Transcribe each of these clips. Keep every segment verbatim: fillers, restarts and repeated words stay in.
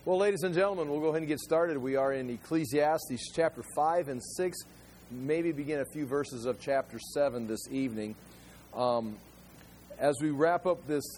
Well, ladies and gentlemen, we'll go ahead and get started. We are in Ecclesiastes chapter five and six, maybe begin a few verses of chapter seven this evening. Um, as we wrap up this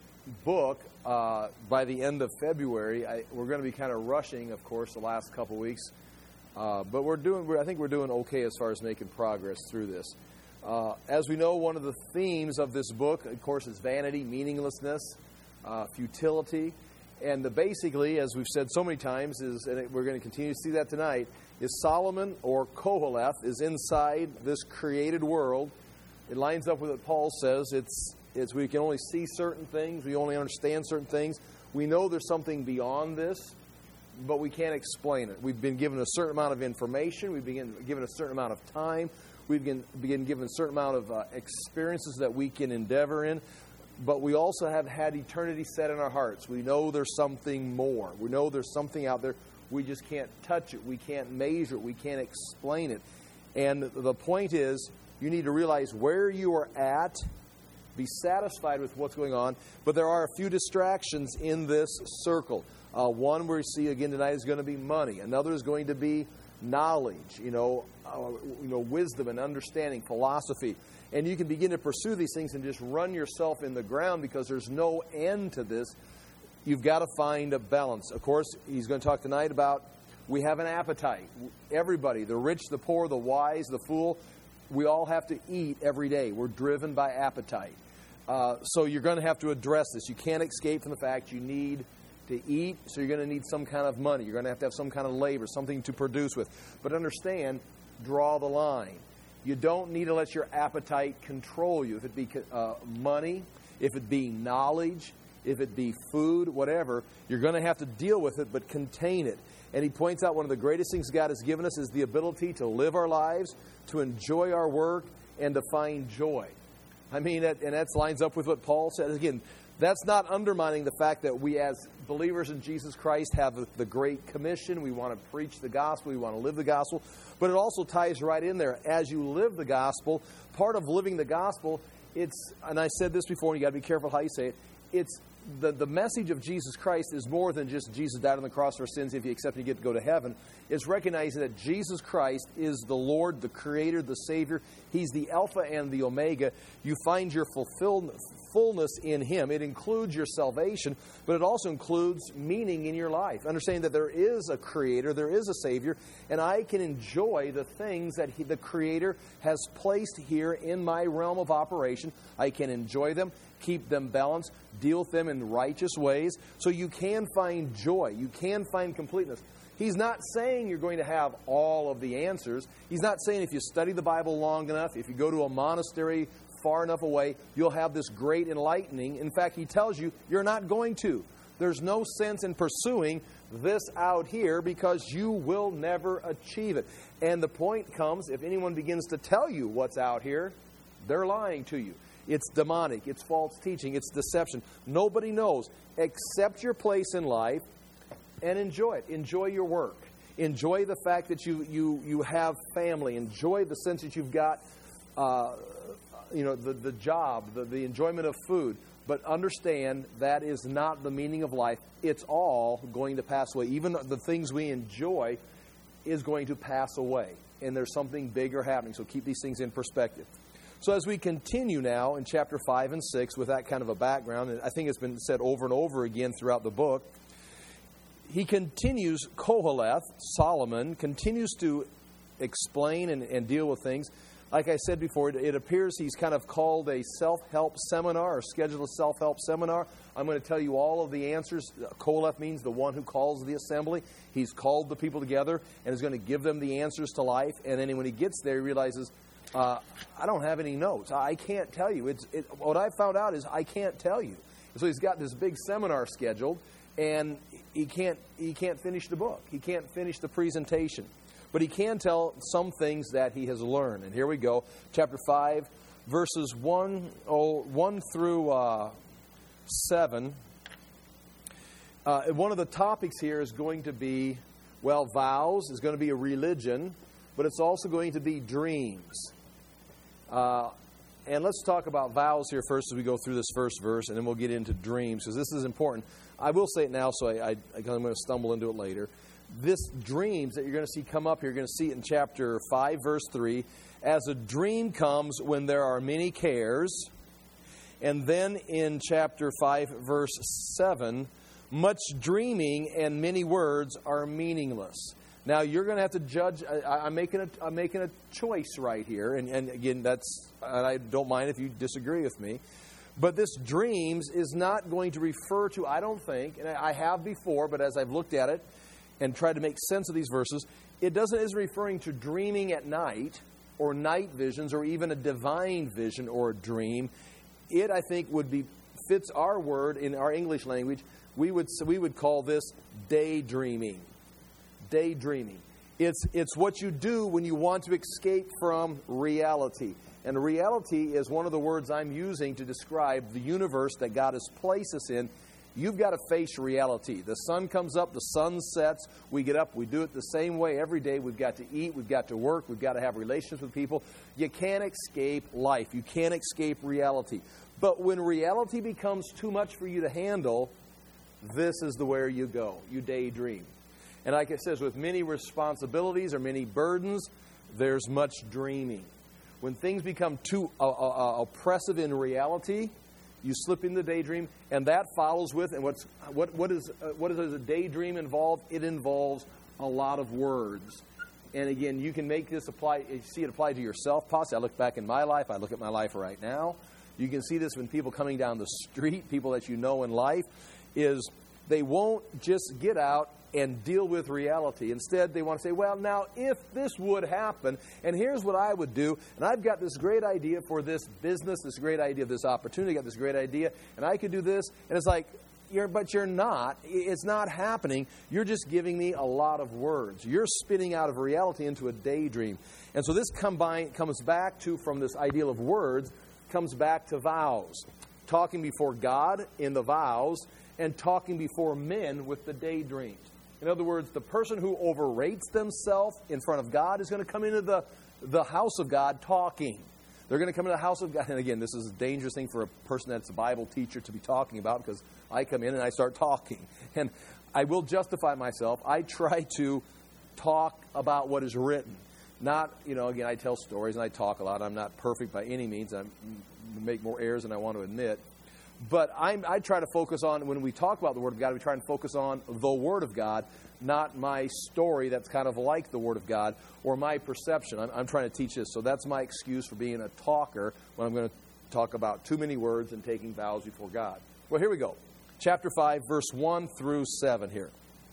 book uh, by the end of February, I, we're going to be kind of rushing, of course, the last couple weeks. Uh, but we're doing. We're, I think we're doing okay as far as making progress through this. Uh, as we know, one of the themes of this book, of course, is vanity, meaninglessness, uh, futility. And the, basically, as we've said so many times, is and we're going to continue to see that tonight, is Solomon or Koheleth is inside this created world. It lines up with what Paul says. It's, it's we can only see certain things. We only understand certain things. We know there's something beyond this, but we can't explain it. We've been given a certain amount of information. We've been given a certain amount of time. We've been, been given a certain amount of uh, experiences that we can endeavor in. But we also have had eternity set in our hearts. We know there's something more. We know there's something out there. We just can't touch it. We can't measure it. We can't explain it. And the point is, you need to realize where you are at, be satisfied with what's going on. But there are a few distractions in this circle. Uh, one we see again tonight is going to be money. Another is going to be knowledge, you know, uh, you know, wisdom and understanding, philosophy. And you can begin to pursue these things and just run yourself in the ground because there's no end to this. You've got to find a balance. Of course, he's going to talk tonight about we have an appetite. Everybody, the rich, the poor, the wise, the fool, we all have to eat every day. We're driven by appetite. Uh, so you're going to have to address this. You can't escape from the fact you need to eat, so you're going to need some kind of money. You're going to have to have some kind of labor, something to produce with. But understand, draw the line. You don't need to let your appetite control you. If it be uh, money, if it be knowledge, if it be food, whatever, you're going to have to deal with it, but contain it. And he points out one of the greatest things God has given us is the ability to live our lives, to enjoy our work, and to find joy. I mean, and that lines up with what Paul said. Again, that's not undermining the fact that we as believers in Jesus Christ have the Great Commission. We want to preach the gospel. We want to live the gospel. But it also ties right in there. As you live the gospel, part of living the gospel, it's, and I said this before, and you've got to be careful how you say it, it's the, the message of Jesus Christ is more than just Jesus died on the cross for our sins. If you accept it, you get to go to heaven. It's recognizing that Jesus Christ is the Lord, the Creator, the Savior. He's the Alpha and the Omega. You find your fulfillment, fullness in Him. It includes your salvation, but it also includes meaning in your life. Understanding that there is a Creator, there is a Savior, and I can enjoy the things that he, the Creator has placed here in my realm of operation. I can enjoy them, keep them balanced, deal with them in righteous ways, so you can find joy. You can find completeness. He's not saying you're going to have all of the answers. He's not saying if you study the Bible long enough, if you go to a monastery far enough away, you'll have this great enlightening. In fact, he tells you you're not going to. There's no sense in pursuing this out here because you will never achieve it. And the point comes, if anyone begins to tell you what's out here, they're lying to you. It's demonic. It's false teaching. It's deception. Nobody knows. Accept your place in life and enjoy it. Enjoy your work. Enjoy the fact that you you you have family. Enjoy the sense that you've got uh, you know the, the job, the, the enjoyment of food. But understand that is not the meaning of life. It's all going to pass away. Even the things we enjoy is going to pass away. And there's something bigger happening. So keep these things in perspective. So as we continue now in chapter five and six with that kind of a background, and I think it's been said over and over again throughout the book, he continues, Koheleth, Solomon, continues to explain and, and deal with things. Like I said before, it, it appears he's kind of called a self-help seminar or scheduled a self-help seminar. I'm going to tell you all of the answers. Koheleth means the one who calls the assembly. He's called the people together and is going to give them the answers to life. And then when he gets there, he realizes, uh, I don't have any notes. I can't tell you. It's, it, what I found out is I can't tell you. So he's got this big seminar scheduled, and he can't he can't finish the book. He can't finish the presentation. But he can tell some things that he has learned. And here we go. Chapter five, verses one, oh, one through uh, seven. Uh, one of the topics here is going to be, well, vows. Is going to be a religion. But it's also going to be dreams. Uh, and let's talk about vows here first as we go through this first verse, and then we'll get into dreams, because this is important. I will say it now, so I, I, I'm going to stumble into it later. This dreams that you're going to see come up here, you're going to see it in chapter five, verse three. As a dream comes when there are many cares. And then in chapter five, verse seven, much dreaming and many words are meaningless. Now, you're going to have to judge. I, I'm making a, I'm making a choice right here. And, and again, that's, and I don't mind if you disagree with me. But this dreams is not going to refer to, I don't think, and I have before, but as I've looked at it and tried to make sense of these verses, it doesn't isn't referring to dreaming at night or night visions or even a divine vision or a dream. It, I think, would be fits our word in our English language. We would we would call this daydreaming. Daydreaming. It's it's what you do when you want to escape from reality. And reality is one of the words I'm using to describe the universe that God has placed us in. You've got to face reality. The sun comes up, the sun sets, we get up, we do it the same way every day. We've got to eat, we've got to work, we've got to have relationships with people. You can't escape life. You can't escape reality. But when reality becomes too much for you to handle, this is the where you go. You daydream. And like it says, with many responsibilities or many burdens, there's much dreaming. When things become too uh, uh, oppressive in reality, you slip into daydream, and that follows with, and what's what what is uh, what does a daydream involve? It involves a lot of words. And again, you can make this apply. You see it apply to yourself. Possibly, I look back in my life. I look at my life right now. You can see this when people coming down the street, people that you know in life, is they won't just get out and deal with reality. Instead, they want to say, well, now, if this would happen, and here's what I would do, and I've got this great idea for this business, this great idea of this opportunity, I've got this great idea, and I could do this, and it's like, you're, but you're not. It's not happening. You're just giving me a lot of words. You're spinning out of reality into a daydream. And so this combine, comes back to, from this ideal of words, comes back to vows. Talking before God in the vows, and talking before men with the daydreams. In other words, the person who overrates themselves in front of God is going to come into the, the house of God talking. They're going to come into the house of God. And again, this is a dangerous thing for a person that's a Bible teacher to be talking about, because I come in and I start talking. And I will justify myself. I try to talk about what is written. Not, you know, again, I tell stories and I talk a lot. I'm not perfect by any means. I make more errors than I want to admit. But I'm, I try to focus on, when we talk about the Word of God, we try and focus on the Word of God, not my story that's kind of like the Word of God, or my perception. I'm, I'm trying to teach this. So that's my excuse for being a talker when I'm going to talk about too many words and taking vows before God. Well, here we go. Chapter five, verse one through seven here.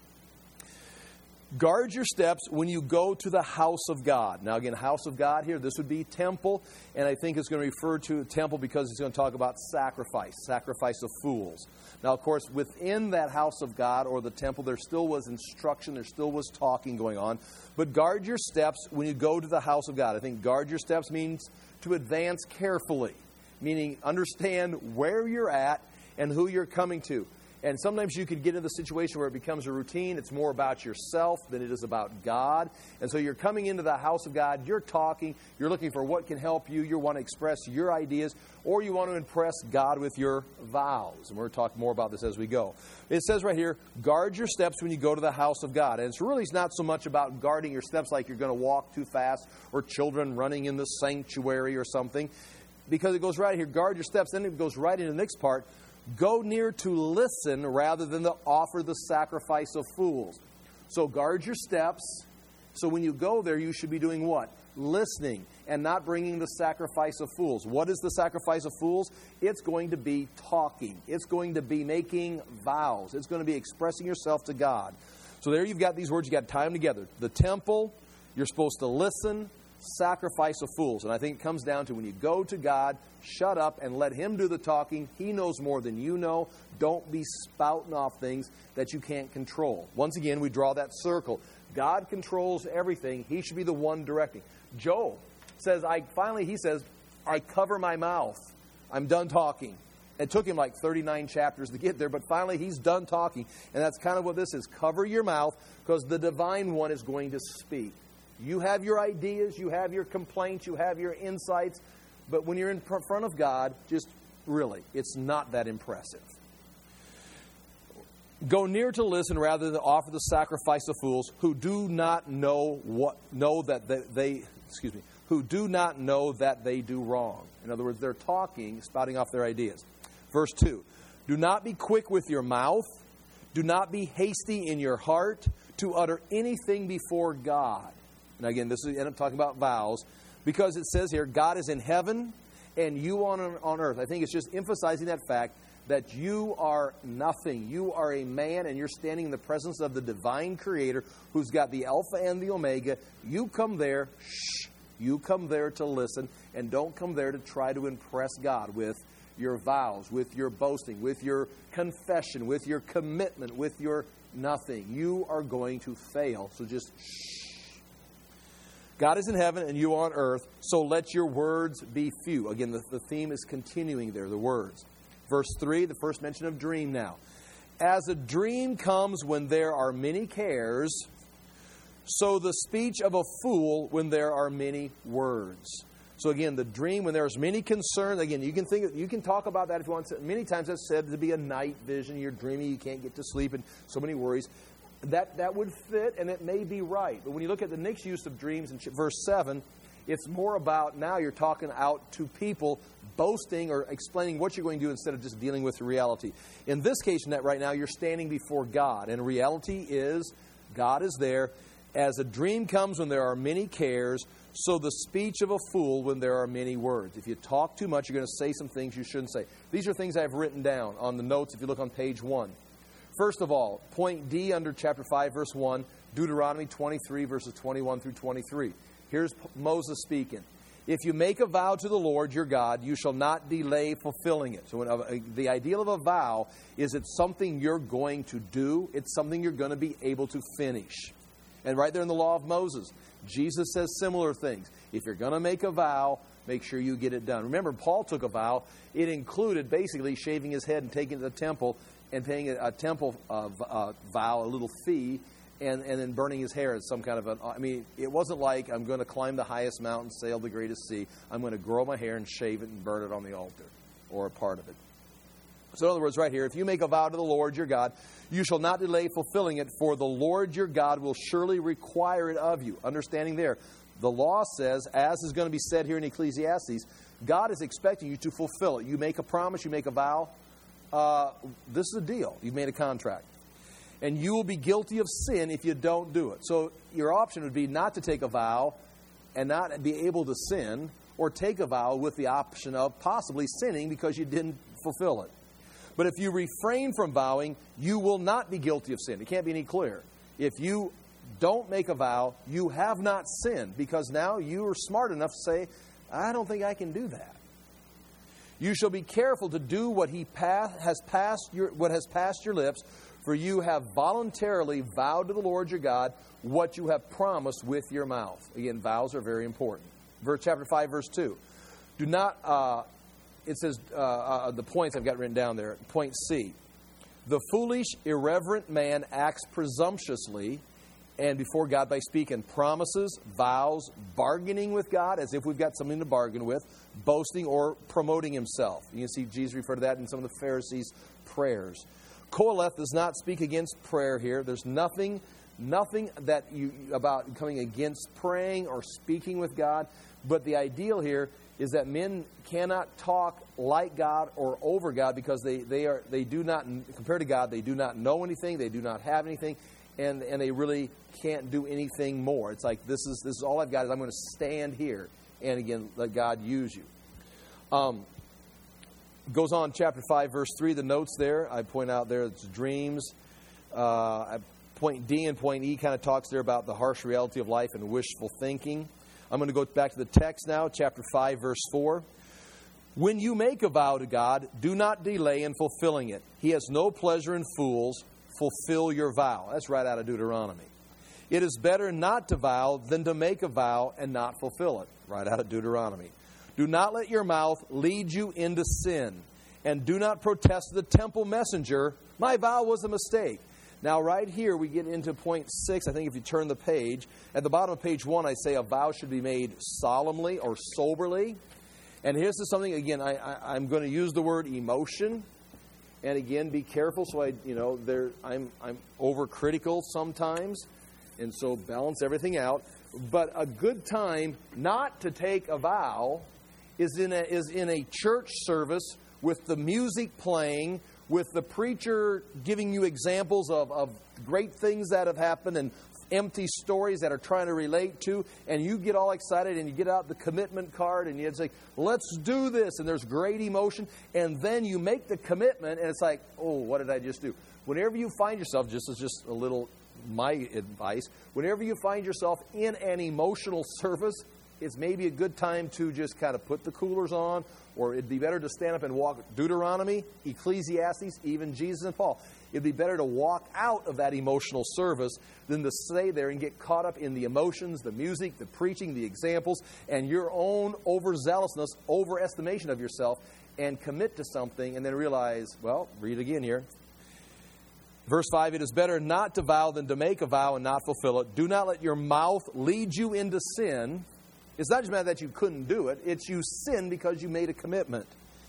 Guard your steps when you go to the house of God. Now, again, house of God here, this would be temple. And I think it's going to refer to temple because it's going to talk about sacrifice, sacrifice of fools. Now, of course, within that house of God or the temple, there still was instruction. There still was talking going on. But guard your steps when you go to the house of God. I think guard your steps means to advance carefully, meaning understand where you're at and who you're coming to. And sometimes you could get into the situation where it becomes a routine. It's more about yourself than it is about God. And so you're coming into the house of God. You're talking. You're looking for what can help you. You want to express your ideas. Or you want to impress God with your vows. And we're going to talk more about this as we go. It says right here, guard your steps when you go to the house of God. And it's really not so much about guarding your steps like you're going to walk too fast or children running in the sanctuary or something. Because it goes right here, guard your steps. Then it goes right into the next part. Go near to listen rather than to offer the sacrifice of fools. So guard your steps. So when you go there, you should be doing what? Listening and not bringing the sacrifice of fools. What is the sacrifice of fools? It's going to be talking. It's going to be making vows. It's going to be expressing yourself to God. So there you've got these words. You've got time together. The temple, you're supposed to listen. Sacrifice of fools. And I think it comes down to when you go to God, shut up and let Him do the talking. He knows more than you know. Don't be spouting off things that you can't control. Once again, we draw that circle. God controls everything. He should be the one directing. Job says, I finally, he says, I cover my mouth. I'm done talking. It took him like thirty-nine chapters to get there, but finally he's done talking. And that's kind of what this is. Cover your mouth because the divine one is going to speak. You have your ideas, you have your complaints, you have your insights, But when you're in front of God, just really, it's not that impressive. Go near to listen rather than offer the sacrifice of fools who do not know what know that they, they excuse me who do not know that they do wrong. In other words, they're talking, spouting off their ideas. Verse two, do not be quick with your mouth, do not be hasty in your heart to utter anything before God. And again, this is end up talking about vows, because it says here, God is in heaven and you on on earth. I think it's just emphasizing that fact that you are nothing. You are a man and you're standing in the presence of the divine Creator who's got the Alpha and the Omega. You come there, shh, you come there to listen, and don't come there to try to impress God with your vows, with your boasting, with your confession, with your commitment, with your nothing. You are going to fail, so just shh. God is in heaven and you on earth, so let your words be few. Again, the, the theme is continuing there, the words. Verse three, the first mention of dream now. As a dream comes when there are many cares, so the speech of a fool when there are many words. So again, the dream when there's many concerns. Again, you can think, you can talk about that if you want to. Many times that's said to be a night vision. You're dreaming, you can't get to sleep, and so many worries. That that would fit, and it may be right. But when you look at the next use of dreams in verse seven, it's more about now you're talking out to people, boasting or explaining what you're going to do instead of just dealing with reality. In this case, right now, you're standing before God. And reality is, God is there. As a dream comes when there are many cares, so the speech of a fool when there are many words. If you talk too much, you're going to say some things you shouldn't say. These are things I've written down on the notes if you look on page one. First of all, point D under chapter five, verse one, Deuteronomy twenty-three, verses twenty-one through twenty-three. Here's Moses speaking. If you make a vow to the Lord your God, you shall not delay fulfilling it. So when, uh, the ideal of a vow is it's something you're going to do. It's something you're going to be able to finish. And right there in the law of Moses, Jesus says similar things. If you're going to make a vow, make sure you get it done. Remember, Paul took a vow. It included basically shaving his head and taking it to the temple and paying a, a temple uh, uh, vow, a little fee, And, and then burning his hair as some kind of an... I mean, it wasn't like I'm going to climb the highest mountain, sail the greatest sea. I'm going to grow my hair and shave it and burn it on the altar, or a part of it. So in other words, right here, if you make a vow to the Lord your God, you shall not delay fulfilling it, for the Lord your God will surely require it of you. Understanding there, the law says, as is going to be said here in Ecclesiastes, God is expecting you to fulfill it. You make a promise, you make a vow. Uh, this is a deal. You've made a contract. And you will be guilty of sin if you don't do it. So your option would be not to take a vow and not be able to sin, or take a vow with the option of possibly sinning because you didn't fulfill it. But if you refrain from vowing, you will not be guilty of sin. It can't be any clearer. If you don't make a vow, you have not sinned, because now you are smart enough to say, I don't think I can do that. You shall be careful to do what he pass, has passed your, what has passed your lips, for you have voluntarily vowed to the Lord your God what you have promised with your mouth. Again, vows are very important. Verse chapter five, verse two. Do not, uh, it says, uh, uh, the points I've got written down there. Point C. The foolish, irreverent man acts presumptuously and before God by speaking promises, vows, bargaining with God as if we've got something to bargain with, boasting or promoting himself. You can see Jesus refer to that in some of the Pharisees' prayers. Koheleth does not speak against prayer here. There's nothing, nothing that you about coming against praying or speaking with God. But the ideal here is that men cannot talk like God or over God, because they, they are they do not, compared to God, they do not know anything, they do not have anything, and and they really can't do anything more. It's like, this is this is all I've got, is I'm going to stand here and again let God use you. Um. Goes on, chapter five, verse three, the notes there, I point out there, it's dreams. Uh, point D and point E kind of talks there about the harsh reality of life and wishful thinking. I'm going to go back to the text now, chapter five, verse four. When you make a vow to God, do not delay in fulfilling it. He has no pleasure in fools. Fulfill your vow. That's right out of Deuteronomy. It is better not to vow than to make a vow and not fulfill it. Right out of Deuteronomy. Do not let your mouth lead you into sin, and do not protest to the temple messenger, my vow was a mistake. Now, right here, we get into point six. I think if you turn the page, at the bottom of page one, I say a vow should be made solemnly or soberly. And here's something, again, I, I, I'm going to use the word emotion. And again, be careful. So I, you know, there, I'm, I'm overcritical sometimes. And so balance everything out. But a good time not to take a vow is in a, is in a church service with the music playing, with the preacher giving you examples of, of great things that have happened and empty stories that are trying to relate to, and you get all excited and you get out the commitment card and you say, let's do this, and there's great emotion, and then you make the commitment and it's like, oh, what did I just do? Whenever you find yourself, just as just a little my advice, whenever you find yourself in an emotional service, it's maybe a good time to just kind of put the coolers on, or it'd be better to stand up and walk. Deuteronomy, Ecclesiastes, even Jesus and Paul. It'd be better to walk out of that emotional service than to stay there and get caught up in the emotions, the music, the preaching, the examples, and your own overzealousness, overestimation of yourself, and commit to something and then realize, well, read again here. Verse five, it is better not to vow than to make a vow and not fulfill it. Do not let your mouth lead you into sin. It's not just matter that you couldn't do it. It's you sinned because you made a commitment.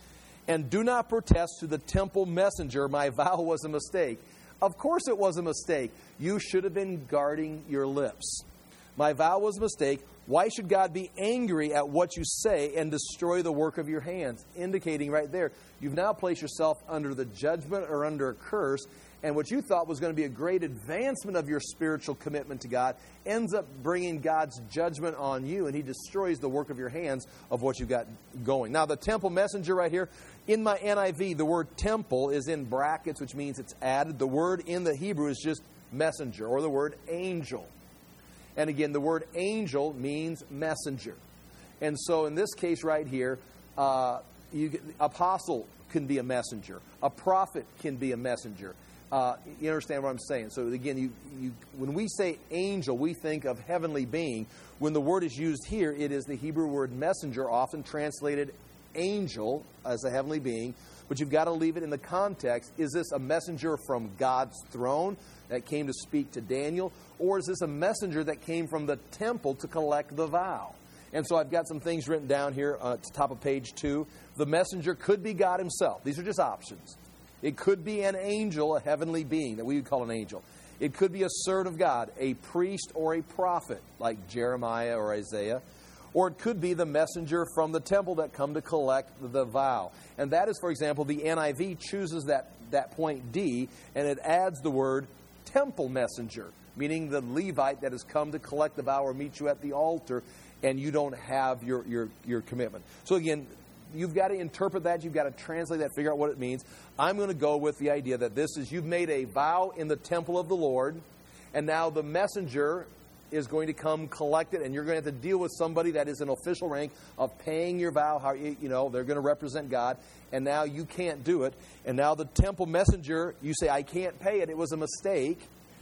And do not protest to the temple messenger, my vow was a mistake. Of course it was a mistake. You should have been guarding your lips. My vow was a mistake. Why should God be angry at what you say and destroy the work of your hands? Indicating right there, you've now placed yourself under the judgment or under a curse. And what you thought was going to be a great advancement of your spiritual commitment to God ends up bringing God's judgment on you, and He destroys the work of your hands of what you got going. Now, the temple messenger right here, in my N I V, the word temple is in brackets, which means it's added. The word in the Hebrew is just messenger, or the word angel. And again, the word angel means messenger. And so in this case right here, uh, you, apostle can be a messenger. A prophet can be a messenger. Uh, you understand what I'm saying? So again, you, you, when we say angel, we think of heavenly being. When the word is used here, it is the Hebrew word messenger, often translated angel as a heavenly being. But you've got to leave it in the context. Is this a messenger from God's throne that came to speak to Daniel? Or is this a messenger that came from the temple to collect the vow? And so I've got some things written down here uh, at the top of page two. The messenger could be God Himself. These are just options. It could be an angel, a heavenly being that we would call an angel. It could be a servant of God, a priest or a prophet like Jeremiah or Isaiah. Or it could be the messenger from the temple that come to collect the vow. And that is, for example, the N I V chooses that, that point D, and it adds the word temple messenger, meaning the Levite that has come to collect the vow or meet you at the altar, and you don't have your, your, your commitment. So again, you've got to interpret that. You've got to translate that, figure out what it means. I'm going to go with the idea that this is, you've made a vow in the temple of the Lord, and now the messenger is going to come collect it, and you're going to have to deal with somebody that is an official rank of paying your vow. How you know they're going to represent God, and now you can't do it. And now the temple messenger, you say, I can't pay it. It was a mistake.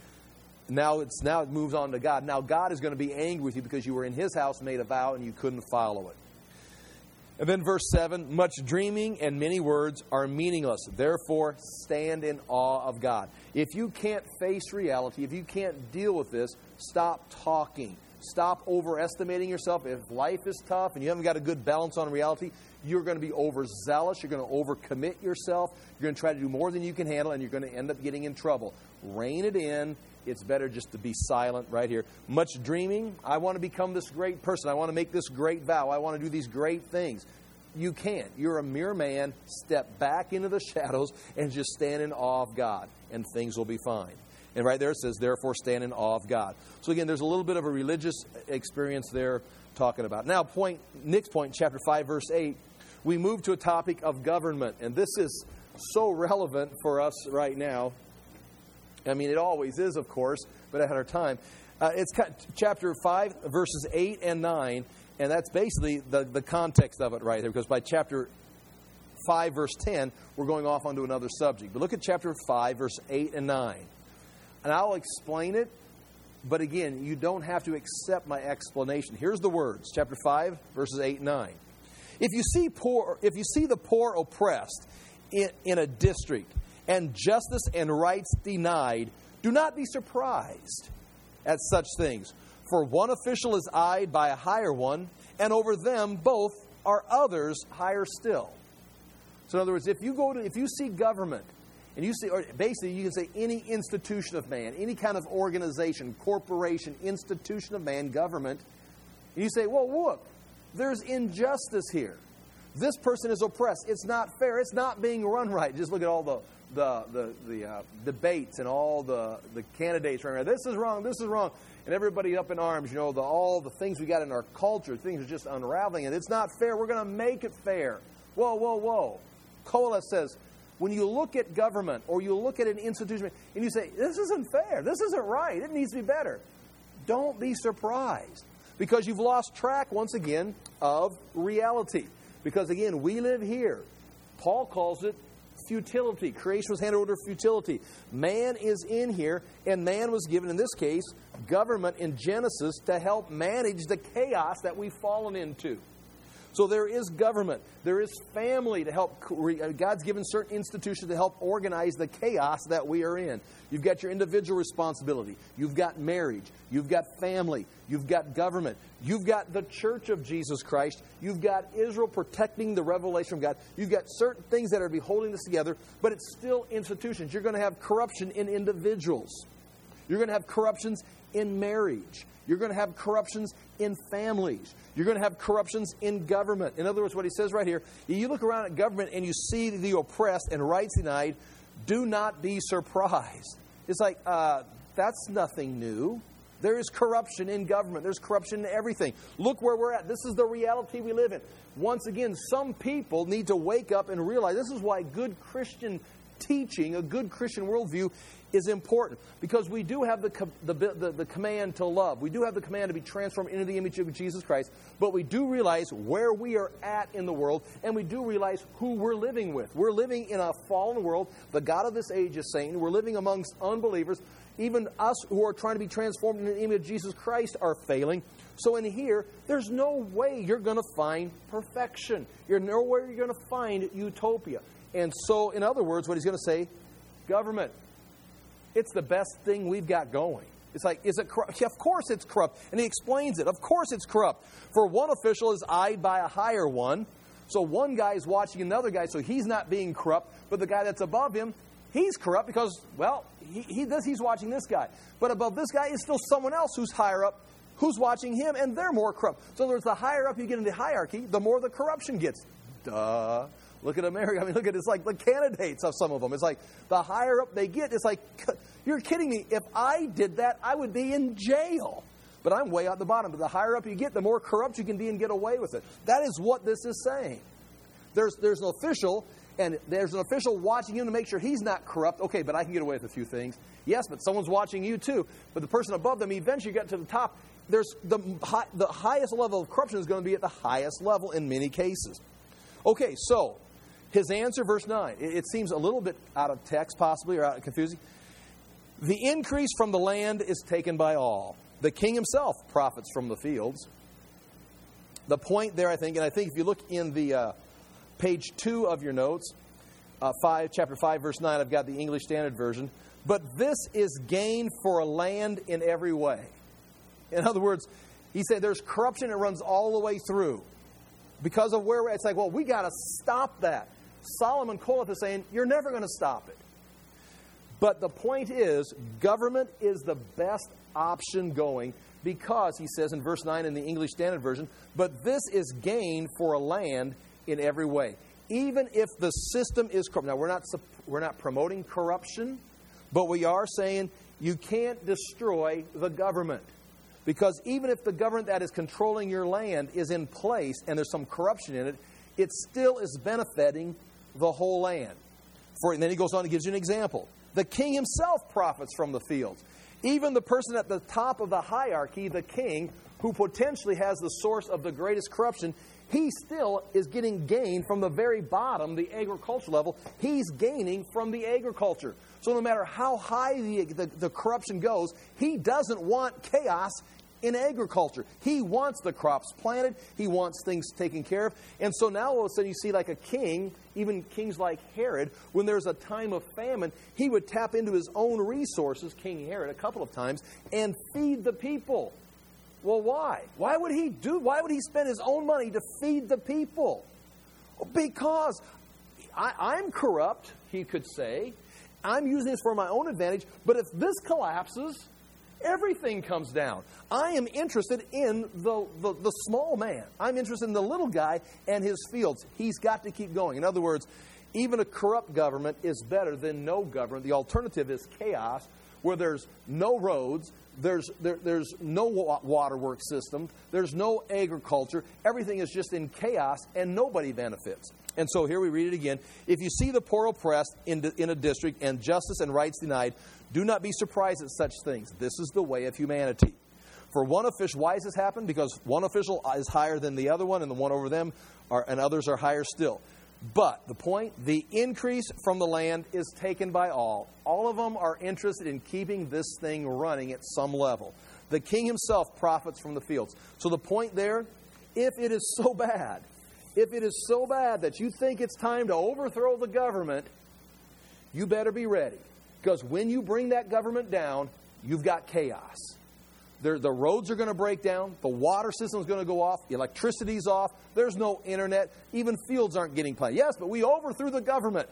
Now it's now it moves on to God. Now God is going to be angry with you because you were in His house, made a vow, and you couldn't follow it. And then verse seven, much dreaming and many words are meaningless. Therefore, stand in awe of God. If you can't face reality, if you can't deal with this, stop talking. Stop overestimating yourself. If life is tough and you haven't got a good balance on reality, you're going to be overzealous. You're going to overcommit yourself. You're going to try to do more than you can handle, and you're going to end up getting in trouble. Rein it in. It's better just to be silent right here. Much dreaming. I want to become this great person. I want to make this great vow. I want to do these great things. You can't. You're a mere man. Step back into the shadows and just stand in awe of God, and things will be fine. And right there it says, therefore stand in awe of God. So again, there's a little bit of a religious experience there talking about. Now, point next point, chapter five, verse eight, we move to a topic of government. And this is so relevant for us right now. I mean, it always is, of course, but at our time. Uh, it's chapter five, verses eight and nine, and that's basically the, the context of it right there, because by chapter five, verse ten, we're going off onto another subject. But look at chapter five, verse eight and nine. And I'll explain it, but again, you don't have to accept my explanation. Here's the words, chapter five, verses eight and nine. If you see poor, if you see the poor oppressed in, in a district, and justice and rights denied, do not be surprised at such things. For one official is eyed by a higher one, and over them both are others higher still. So in other words, if you go to, if you see government, and you see, or basically you can say any institution of man, any kind of organization, corporation, institution of man, government, and you say, well, look, there's injustice here. This person is oppressed. It's not fair. It's not being run right. Just look at all the the the, the uh, debates and all the, the candidates running around. This is wrong. This is wrong. And everybody up in arms, you know, the, all the things we got in our culture, things are just unraveling. And it's not fair. We're going to make it fair. Whoa, whoa, whoa. Kohler says, when you look at government or you look at an institution and you say, this isn't fair. This isn't right. It needs to be better. Don't be surprised because you've lost track, once again, of reality. Because, again, we live here. Paul calls it futility. Creation was handed over to futility. Man is in here, and man was given, in this case, government in Genesis to help manage the chaos that we've fallen into. So there is government. There is family to help. God's given certain institutions to help organize the chaos that we are in. You've got your individual responsibility. You've got marriage. You've got family. You've got government. You've got the church of Jesus Christ. You've got Israel protecting the revelation of God. You've got certain things that are be holding this together, but it's still institutions. You're going to have corruption in individuals. You're going to have corruptions in marriage. You're going to have corruptions in families. You're going to have corruptions in government. In other words, what he says right here, you look around at government and you see the oppressed and rights denied, do not be surprised. It's like, uh, that's nothing new. There is corruption in government. There's corruption in everything. Look where we're at. This is the reality we live in. Once again, some people need to wake up and realize this is why good Christian teaching, a good Christian worldview, is important. Because we do have the, the, the, the command to love. We do have the command to be transformed into the image of Jesus Christ. But we do realize where we are at in the world. And we do realize who we're living with. We're living in a fallen world. The God of this age is Satan. We're living amongst unbelievers. Even us who are trying to be transformed into the image of Jesus Christ are failing. So in here, there's no way you're going to find perfection. You're nowhere you're going to find utopia. And so, in other words, what he's going to say, government, it's the best thing we've got going. It's like, is it corrupt? Yeah, of course it's corrupt. And he explains it. Of course it's corrupt. For one official is eyed by a higher one. So one guy is watching another guy, so he's not being corrupt. But the guy that's above him, he's corrupt because, well, he, he this, he's watching this guy. But above this guy is still someone else who's higher up, who's watching him, and they're more corrupt. So there's the higher up you get in the hierarchy, the more the corruption gets. Duh. Look at America. I mean, look at it's like the candidates of some of them. It's like the higher up they get, it's like, you're kidding me. If I did that, I would be in jail. But I'm way out the bottom. But the higher up you get, the more corrupt you can be and get away with it. That is what this is saying. There's there's an official, and there's an official watching him to make sure he's not corrupt. Okay, but I can get away with a few things. Yes, but someone's watching you too. But the person above them, eventually you get to the top. There's the high, the highest level of corruption is going to be at the highest level in many cases. Okay, so his answer, verse nine. It, it seems a little bit out of text, possibly, or out of confusing. The increase from the land is taken by all. The king himself profits from the fields. The point there, I think, and I think if you look in the uh, page two of your notes, uh, five, chapter five, verse nine, I've got the English Standard Version. But this is gain for a land in every way. In other words, he said there's corruption that runs all the way through. Because of where we're at, it's like, well, we got to stop that. Solomon Kohler is saying, you're never going to stop it. But the point is, government is the best option going because, he says in verse nine in the English Standard Version, but this is gain for a land in every way. Even if the system is corrupt. Now, we're not, we're not promoting corruption, but we are saying you can't destroy the government. Because even if the government that is controlling your land is in place and there's some corruption in it, it still is benefiting the whole land. For, and then he goes on and gives you an example. The king himself profits from the fields. Even the person at the top of the hierarchy, the king, who potentially has the source of the greatest corruption, he still is getting gain from the very bottom, the agriculture level. He's gaining from the agriculture. So no matter how high the, the, the corruption goes, he doesn't want chaos in agriculture. He wants the crops planted. He wants things taken care of. And so now all of a sudden you see like a king, even kings like Herod, when there's a time of famine, he would tap into his own resources, King Herod, a couple of times, and feed the people. Well, why? Why would he do, why would he spend his own money to feed the people? Because I, I'm corrupt, he could say. I'm using this for my own advantage, but if this collapses, everything comes down. I am interested in the, the, the small man. I'm interested in the little guy and his fields. He's got to keep going. In other words, even a corrupt government is better than no government. The alternative is chaos, where there's no roads, there's there, there's no waterworks system, there's no agriculture. Everything is just in chaos, and nobody benefits. And so here we read it again. If you see the poor oppressed in, in a district and justice and rights denied, do not be surprised at such things. This is the way of humanity. For one official, why does this happen? Because one official is higher than the other one, and the one over them are, and others are higher still. But the point, the increase from the land is taken by all. All of them are interested in keeping this thing running at some level. The king himself profits from the fields. So the point there, if it is so bad, if it is so bad that you think it's time to overthrow the government, you better be ready. Because when you bring that government down, you've got chaos. The, the roads are going to break down. The water system is going to go off. The electricity's off. There's no internet. Even fields aren't getting planted. Yes, but we overthrew the government.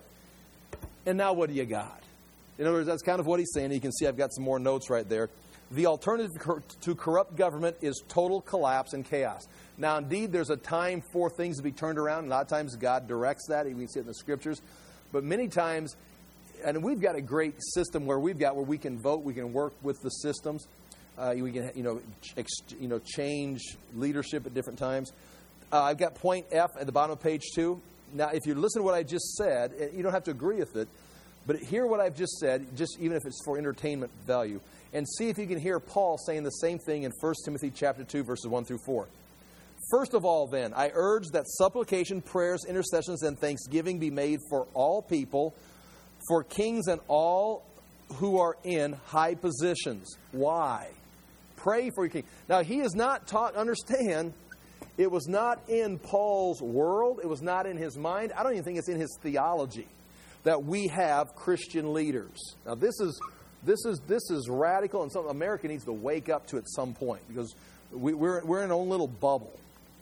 And now what do you got? In other words, that's kind of what he's saying. You can see I've got some more notes right there. The alternative to corrupt government is total collapse and chaos. Now, indeed, there's a time for things to be turned around. A lot of times God directs that. We see it in the Scriptures. But many times, and we've got a great system where we've got where we can vote. We can work with the systems. Uh, we can, you know, ex, you know, change leadership at different times. Uh, I've got point F at the bottom of page two. Now, if you listen to what I just said, you don't have to agree with it, but hear what I've just said, just even if it's for entertainment value, and see if you can hear Paul saying the same thing in First Timothy chapter two, verses one through four. First of all, then, I urge that supplication, prayers, intercessions, and thanksgiving be made for all people, for kings and all who are in high positions. Why? Pray for your king. Now, he is not taught, understand, it was not in Paul's world. It was not in his mind. I don't even think it's in his theology that we have Christian leaders. Now, this is this is this is radical, and something America needs to wake up to at some point, because we, we're we're in our own little bubble.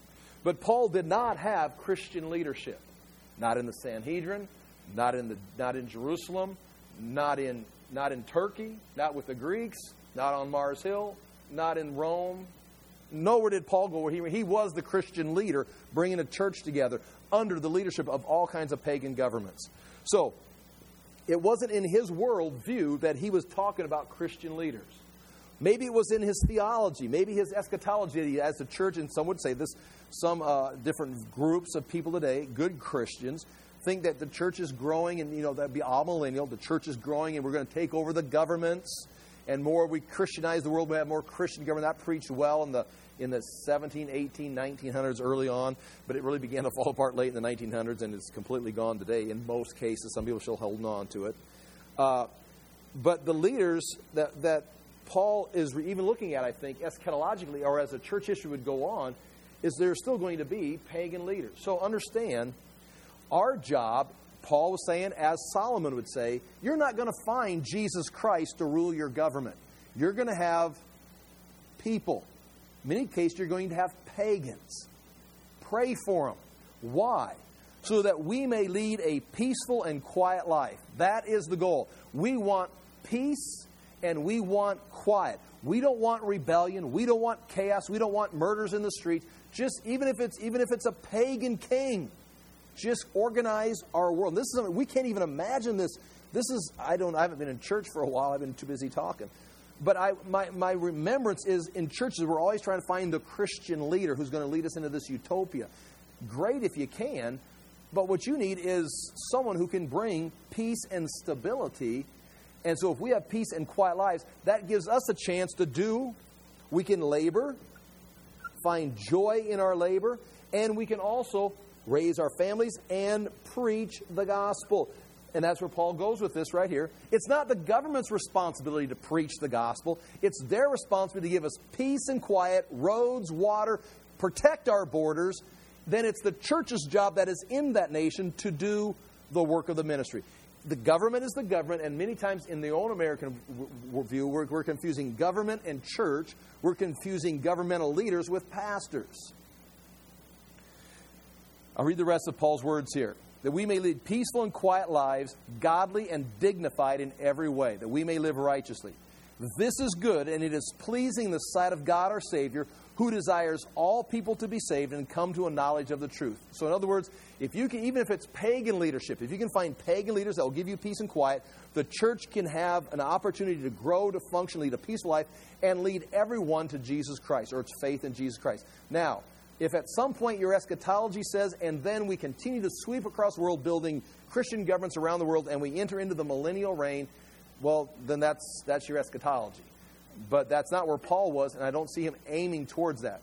But Paul did not have Christian leadership, not in the Sanhedrin, not in the not in Jerusalem, not in not in Turkey, not with the Greeks, not on Mars Hill, not in Rome. Nowhere did Paul go where he, he was the Christian leader, bringing a church together under the leadership of all kinds of pagan governments. So, it wasn't in his worldview that he was talking about Christian leaders. Maybe it was in his theology, maybe his eschatology as a church, and some would say this, some uh, different groups of people today, good Christians, think that the church is growing, and, you know, that'd be amillennial. The church is growing, and we're going to take over the governments. And more we Christianize the world, we have more Christian government. That preached well in the in the seventeen, eighteen, nineteen hundreds early on, but it really began to fall apart late in the nineteen hundreds, and it's completely gone today in most cases. Some people are still holding on to it. Uh, but the leaders that, that Paul is even looking at, I think, eschatologically, or as a church history would go on, is there's still going to be pagan leaders. So understand, our job, Paul was saying, as Solomon would say, you're not going to find Jesus Christ to rule your government. You're going to have people. In many cases, you're going to have pagans. Pray for them. Why? So that we may lead a peaceful and quiet life. That is the goal. We want peace and we want quiet. We don't want rebellion. We don't want chaos. We don't want murders in the streets. Just even if it's even if it's a pagan king. Just organize our world. This is something we can't even imagine. This. This is I don't. I haven't been in church for a while. I've been too busy talking. But I, my my remembrance is in churches we're always trying to find the Christian leader who's going to lead us into this utopia. Great if you can, but what you need is someone who can bring peace and stability. And so, if we have peace and quiet lives, that gives us a chance to do. We can labor, find joy in our labor, and we can also raise our families, and preach the gospel. And that's where Paul goes with this right here. It's not the government's responsibility to preach the gospel. It's their responsibility to give us peace and quiet, roads, water, protect our borders. Then it's the church's job that is in that nation to do the work of the ministry. the government is the government, and many times in the old American w- w- view, we're, we're confusing government and church. We're confusing governmental leaders with pastors. I'll read the rest of Paul's words here. That we may lead peaceful and quiet lives, godly and dignified in every way, that we may live righteously. This is good, and it is pleasing in the sight of God our Savior, who desires all people to be saved and come to a knowledge of the truth. So in other words, if you can, even if it's pagan leadership, if you can find pagan leaders that will give you peace and quiet, the church can have an opportunity to grow, to function, lead a peaceful life, and lead everyone to Jesus Christ, or its faith in Jesus Christ. Now, if at some point your eschatology says, and then we continue to sweep across the world building Christian governments around the world, and we enter into the millennial reign, well, then that's that's your eschatology. But that's not where Paul was, and I don't see him aiming towards that.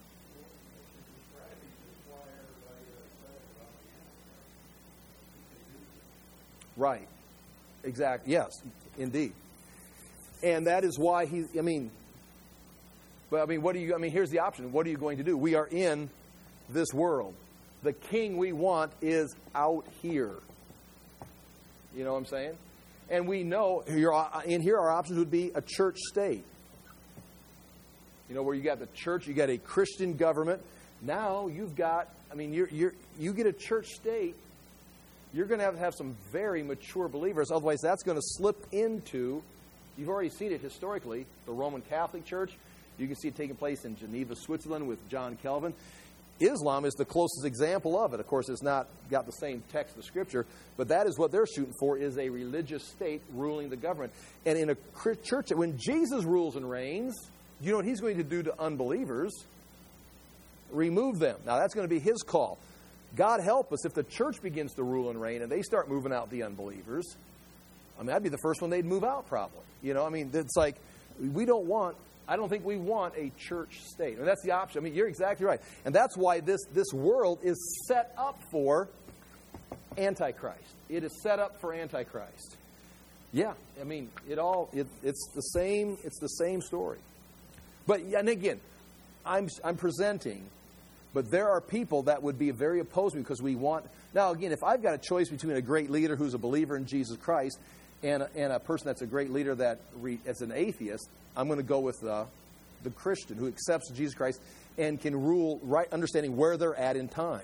Right. Exactly. Yes, indeed. And that is why he, I mean, but I mean, what do you, I mean, here's the option. What are you going to do? We are in this world. The king we want is out here. You know what I'm saying? And we know, in here our options would be a church state. You know, where you got the church, you got a Christian government. Now you've got, I mean, you're, you're, you get a church state, you're going to have to have some very mature believers. Otherwise, that's going to slip into, you've already seen it historically, the Roman Catholic Church. You can see it taking place in Geneva, Switzerland with John Calvin. Islam is the closest example of it. Of course, it's not got the same text of Scripture, but that is what they're shooting for, is a religious state ruling the government. And in a church, when Jesus rules and reigns, you know what he's going to do to unbelievers? Remove them. Now, that's going to be his call. God help us if the church begins to rule and reign and they start moving out the unbelievers. I mean, I'd be the first one they'd move out probably. You know, I mean, it's like, we don't want... I don't think we want a church state. And that's the option. I mean, you're exactly right. And that's why this, this world is set up for Antichrist. It is set up for Antichrist. Yeah, I mean, it all it, it's the same it's the same story. But and again, I'm I'm presenting, but there are people that would be very opposed to me because we want. Now again, if I've got a choice between a great leader who's a believer in Jesus Christ and a, and a person that's a great leader that re, is an atheist, I'm going to go with uh, the Christian who accepts Jesus Christ and can rule right, understanding where they're at in time.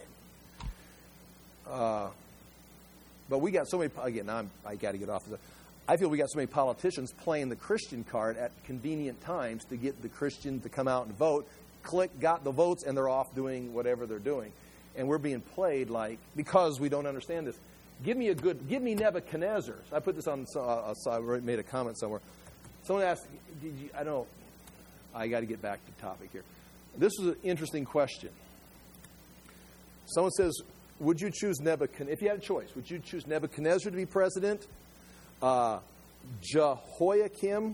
Uh, but we got so many, again, now I'm, I got to get off of that. I feel we got so many politicians playing the Christian card at convenient times to get the Christian to come out and vote. Click, got the votes, and they're off doing whatever they're doing. And we're being played like, because we don't understand this. Give me a good, give me Nebuchadnezzar. I put this on, uh, I made a comment somewhere. Someone asked, did you, I don't, I got to get back to the topic here. This is an interesting question. Someone says, would you choose Nebuchadnezzar, if you had a choice, would you choose Nebuchadnezzar to be president, uh, Jehoiakim,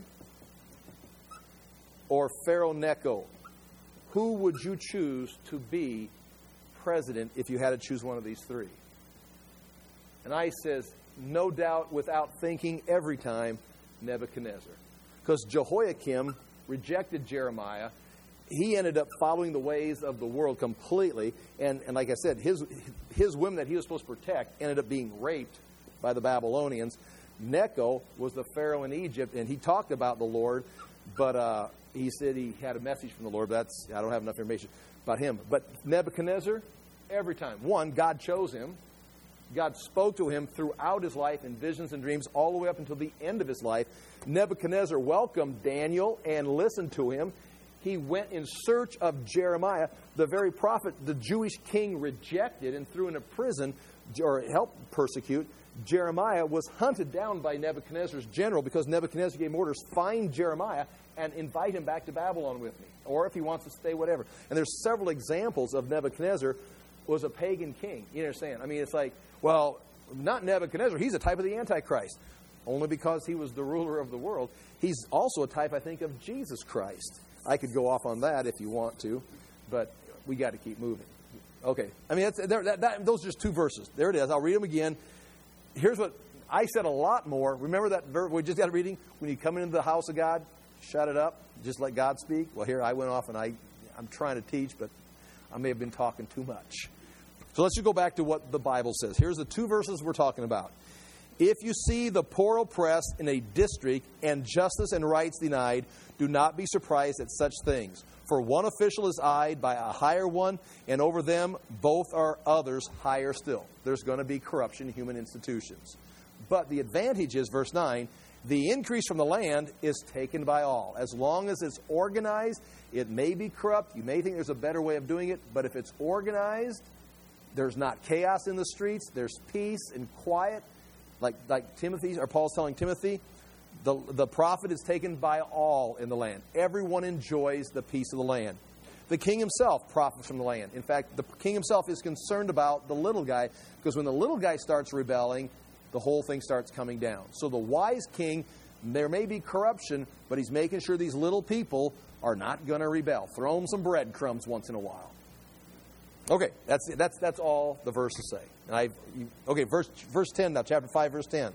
or Pharaoh Necho? Who would you choose to be president if you had to choose one of these three? And I says, no doubt, without thinking, every time, Nebuchadnezzar. Because Jehoiakim rejected Jeremiah. He ended up following the ways of the world completely. And, and like I said, his, his women that he was supposed to protect ended up being raped by the Babylonians. Necho was the Pharaoh in Egypt, and he talked about the Lord, but uh, he said he had a message from the Lord. But that's, I don't have enough information about him. But Nebuchadnezzar, every time. One, God chose him. God spoke to him throughout his life in visions and dreams all the way up until the end of his life. Nebuchadnezzar welcomed Daniel and listened to him. He went in search of Jeremiah, the very prophet the Jewish king rejected and threw into prison or helped persecute. Jeremiah was hunted down by Nebuchadnezzar's general because Nebuchadnezzar gave orders, find Jeremiah and invite him back to Babylon with me. Or if he wants to stay, whatever. And there's several examples of Nebuchadnezzar was a pagan king. You understand? I mean, it's like, well, not Nebuchadnezzar. He's a type of the Antichrist. Only because he was the ruler of the world. He's also a type, I think, of Jesus Christ. I could go off on that if you want to, but we got to keep moving. Okay. I mean, that's, that, that, those are just two verses. There it is. I'll read them again. Here's what I said a lot more. Remember that verse we just got reading? When you come into the house of God, shut it up. Just let God speak. Well, here I went off and I, I'm trying to teach, but I may have been talking too much. So let's just go back to what the Bible says. Here's the two verses we're talking about. If you see the poor oppressed in a district and justice and rights denied, do not be surprised at such things. For one official is eyed by a higher one, and over them both are others higher still. There's going to be corruption in human institutions. But the advantage is, verse nine, the increase from the land is taken by all. As long as it's organized, it may be corrupt. You may think there's a better way of doing it, but if it's organized, there's not chaos in the streets. There's peace and quiet. Like, like Timothy, or Paul's telling Timothy, the, the profit is taken by all in the land. Everyone enjoys the peace of the land. The king himself profits from the land. In fact, the king himself is concerned about the little guy, because when the little guy starts rebelling, the whole thing starts coming down. So the wise king, there may be corruption, but he's making sure these little people are not going to rebel. Throw them some breadcrumbs once in a while. Okay, that's that's that's all the verses say. And I okay, verse verse ten now, chapter five, verse ten.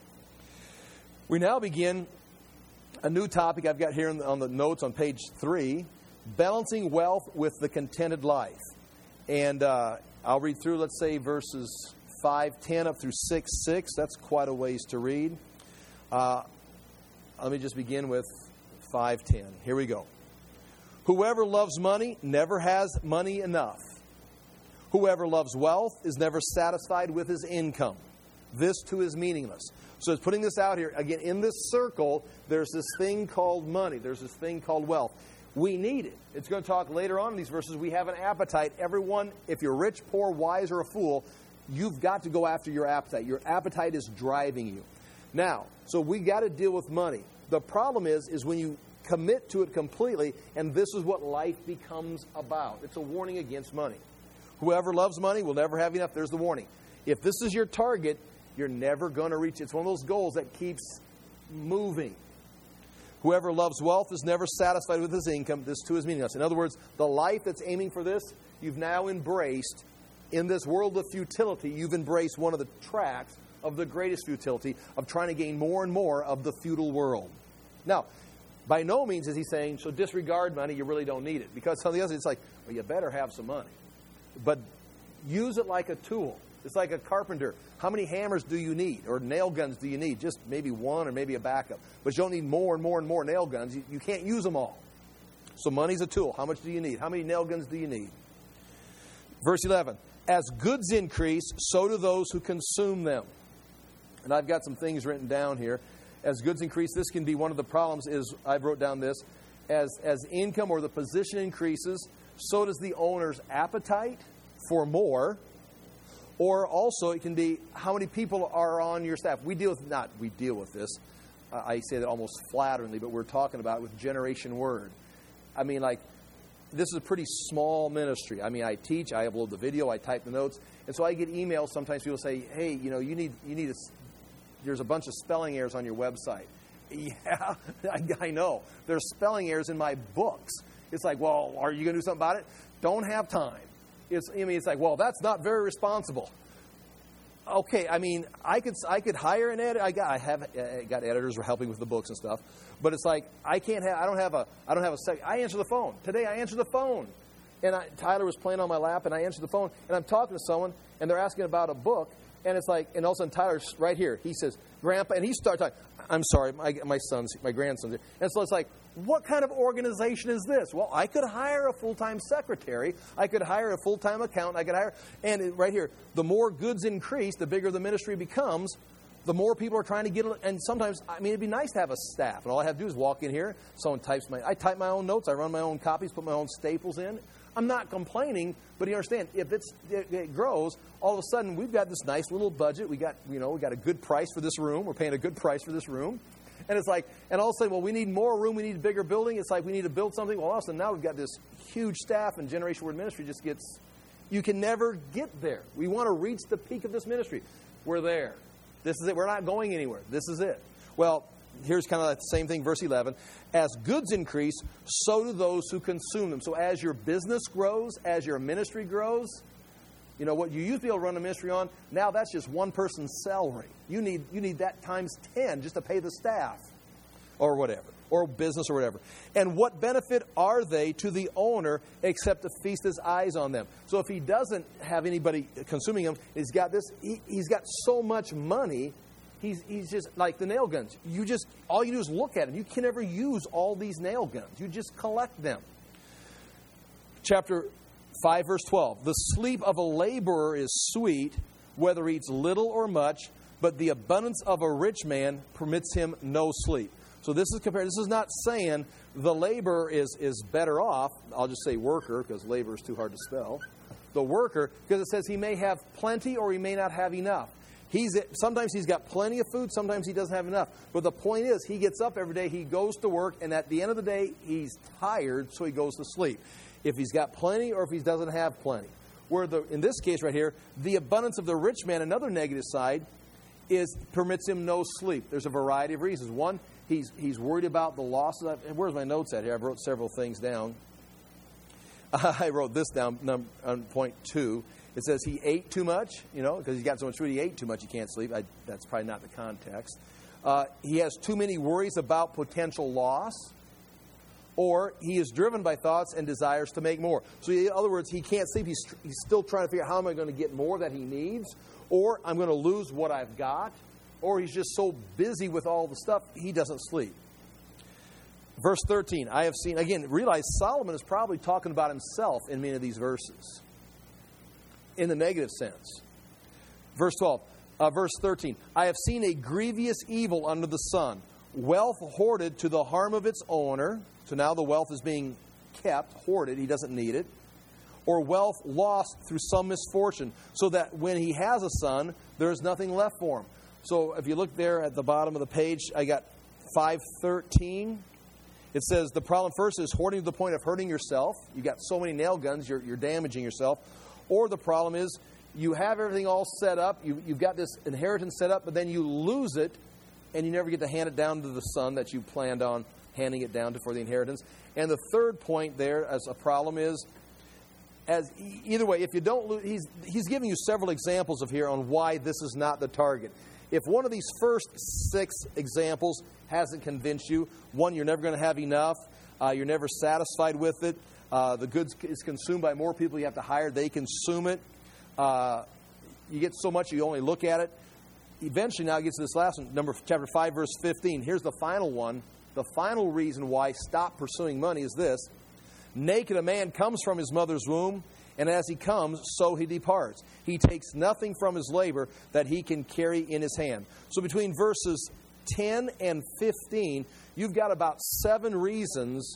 We now begin a new topic I've got here on the, on the notes on page three, balancing wealth with the contented life. And uh, I'll read through, let's say, verses five ten up through six six. That's quite a ways to read. Uh, let me just begin with five ten. Here we go. Whoever loves money never has money enough. Whoever loves wealth is never satisfied with his income. This too is meaningless. So it's putting this out here. Again, in this circle, there's this thing called money. There's this thing called wealth. We need it. It's going to talk later on in these verses. We have an appetite. Everyone, if you're rich, poor, wise, or a fool, you've got to go after your appetite. Your appetite is driving you. Now, so we got to deal with money. The problem is, is when you commit to it completely, and this is what life becomes about. It's a warning against money. Whoever loves money will never have enough. There's the warning. If this is your target, you're never going to reach it. It's one of those goals that keeps moving. Whoever loves wealth is never satisfied with his income. This too is meaningless. In other words, the life that's aiming for this, you've now embraced. In this world of futility, you've embraced one of the tracks of the greatest futility of trying to gain more and more of the futile world. Now, by no means is he saying, so disregard money, you really don't need it. Because on the other side, it's like, well, you better have some money. But use it like a tool. It's like a carpenter. How many hammers do you need? Or nail guns do you need? Just maybe one or maybe a backup. But you don't need more and more and more nail guns. You, you can't use them all. So money's a tool. How much do you need? How many nail guns do you need? Verse eleven. As goods increase, so do those who consume them. And I've got some things written down here. As goods increase, this can be one of the problems is, I've wrote down this, as, as income or the position increases, so does the owner's appetite for more. Or also it can be how many people are on your staff. We deal with, not we deal with this, uh, I say that almost flatteringly, but we're talking about it with Generation Word. I mean, like, this is a pretty small ministry. I mean, I teach, I upload the video, I type the notes. And so I get emails. Sometimes people say, hey, you know, you need, you need a, there's a bunch of spelling errors on your website. Yeah, I, I know. There's spelling errors in my books. It's like, well, are you going to do something about it? Don't have time. It's, I mean, it's like, well, that's not very responsible. Okay, I mean, I could I could hire an editor. I got I have I got editors who are helping with the books and stuff. But it's like I can't have I don't have a I don't have a sec. I answer the phone today. I answer the phone, and I, Tyler was playing on my lap, and I answered the phone, and I'm talking to someone, and they're asking about a book, and it's like, and all of a sudden Tyler's right here. He says, "Grandpa," and he starts talking. I'm sorry, my my son's my grandson's here. And so it's like, what kind of organization is this? Well, I could hire a full-time secretary. I could hire a full-time accountant. I could hire, and it, right here, the more goods increase, the bigger the ministry becomes, the more people are trying to get, and sometimes, I mean, it'd be nice to have a staff, and all I have to do is walk in here, someone types my, I type my own notes, I run my own copies, put my own staples in. I'm not complaining, but you understand, if it's, it, it grows, all of a sudden, we've got this nice little budget. We got, you know, we got a good price for this room. We're paying a good price for this room. And it's like, and all of a sudden, well, we need more room. We need a bigger building. It's like we need to build something. Well, all of a sudden, now we've got this huge staff, and Generation Word Ministry just gets, you can never get there. We want to reach the peak of this ministry. We're there. This is it. We're not going anywhere. This is it. Well, here's kind of the same thing, verse eleven. As goods increase, so do those who consume them. So as your business grows, as your ministry grows, you know, what you used to be able to run a ministry on, now that's just one person's salary. You need you need that times ten just to pay the staff or whatever, or business or whatever. And what benefit are they to the owner except to feast his eyes on them? So if he doesn't have anybody consuming them, he's got this, he, he's got so much money, He's, he's just like the nail guns. You just, all you do is look at them. You can never use all these nail guns. You just collect them. Chapter five, verse twelve. The sleep of a laborer is sweet, whether he eats little or much, but the abundance of a rich man permits him no sleep. So this is compared. This is not saying the laborer is, is better off. I'll just say worker, because labor is too hard to spell. The worker, because it says he may have plenty or he may not have enough. He's sometimes he's got plenty of food, sometimes he doesn't have enough. But the point is, he gets up every day, he goes to work, and at the end of the day, he's tired, so he goes to sleep. If he's got plenty or if he doesn't have plenty. Where the in this case right here, the abundance of the rich man, another negative side, is permits him no sleep. There's a variety of reasons. One, he's he's worried about the losses. Where's my notes at here? I've wrote several things down. I wrote this down num, on point two. It says he ate too much, you know, because he's got so much food, he ate too much, he can't sleep. I, that's probably not the context. Uh, he has too many worries about potential loss. Or he is driven by thoughts and desires to make more. So in other words, he can't sleep. He's, he's still trying to figure out how am I going to get more that he needs. Or I'm going to lose what I've got. Or he's just so busy with all the stuff, he doesn't sleep. Verse thirteen, I have seen, again, realize Solomon is probably talking about himself in many of these verses. In the negative sense. Verse twelve, uh, verse thirteen, I have seen a grievous evil under the sun. Wealth hoarded to the harm of its owner. So now the wealth is being kept, hoarded. He doesn't need it. Or wealth lost through some misfortune. So that when he has a son, there's nothing left for him. So if you look there at the bottom of the page, I got five thirteen. It says the problem first is hoarding to the point of hurting yourself. You've got so many nail guns, you're, you're damaging yourself. Or the problem is you have everything all set up. You, you've got this inheritance set up, but then you lose it, and you never get to hand it down to the son that you planned on handing it down to for the inheritance. And the third point there as a problem is, as either way, if you don't lose, he's, he's giving you several examples of here on why this is not the target. If one of these first six examples hasn't convinced you, one, you're never going to have enough, uh, you're never satisfied with it, uh, the goods is consumed by more people you have to hire, they consume it, uh, you get so much you only look at it. Eventually now it gets to this last one, number chapter five, verse fifteen. Here's the final one. The final reason why stop pursuing money is this. Naked a man comes from his mother's womb, and as he comes, so he departs. He takes nothing from his labor that he can carry in his hand. So between verses ten and fifteen, you've got about seven reasons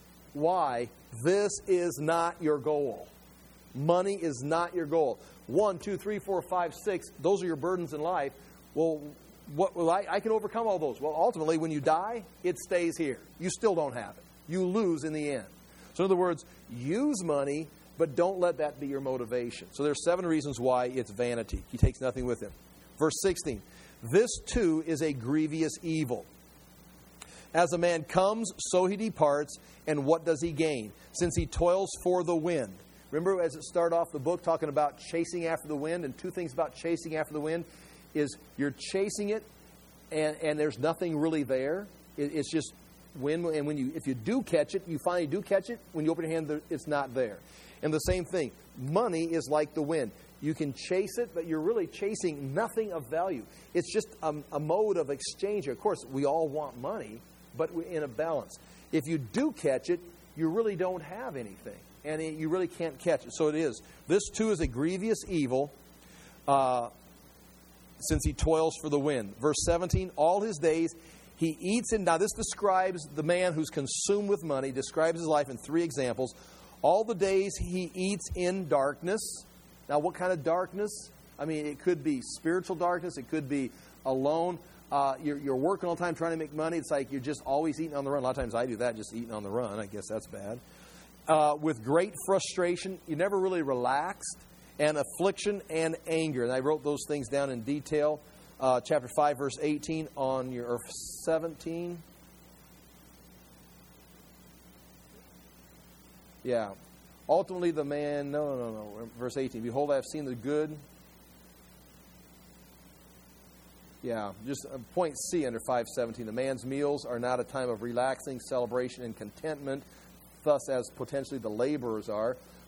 why this is not your goal. Money is not your goal. One, two, three, four, five, six, those are your burdens in life. Well, what, well I, I can overcome all those. Well, ultimately, when you die, it stays here. You still don't have it. You lose in the end. So in other words, use money, but don't let that be your motivation. So there's seven reasons why it's vanity. He takes nothing with him. Verse sixteen, this too is a grievous evil. As a man comes, so he departs, and what does he gain? Since he toils for the wind. Remember as it started off the book talking about chasing after the wind, and two things about chasing after the wind is you're chasing it, and, and there's nothing really there. It, it's just wind, and when you if you do catch it, you finally do catch it. When you open your hand, it's not there. And the same thing, money is like the wind. You can chase it, but you're really chasing nothing of value. It's just a, a mode of exchange. Of course, we all want money, but in a balance. If you do catch it, you really don't have anything, and it, you really can't catch it. So it is. This too is a grievous evil, uh, since he toils for the wind. Verse seventeen, all his days he eats in. Now this describes the man who's consumed with money, describes his life in three examples. All the days he eats in darkness. Now what kind of darkness? I mean, it could be spiritual darkness. It could be alone. Uh, you're, you're working all the time trying to make money. It's like you're just always eating on the run. A lot of times I do that, just eating on the run. I guess that's bad. Uh, with great frustration. You're never really relaxed. And affliction and anger. And I wrote those things down in detail. Uh, chapter five, verse eighteen on your, or seventeen. Yeah. Ultimately the man, no, no, no, verse eighteen. Behold, I have seen the good. Yeah, just point C under five seventeen. The man's meals are not a time of relaxing, celebration, and contentment, thus as potentially the laborers are,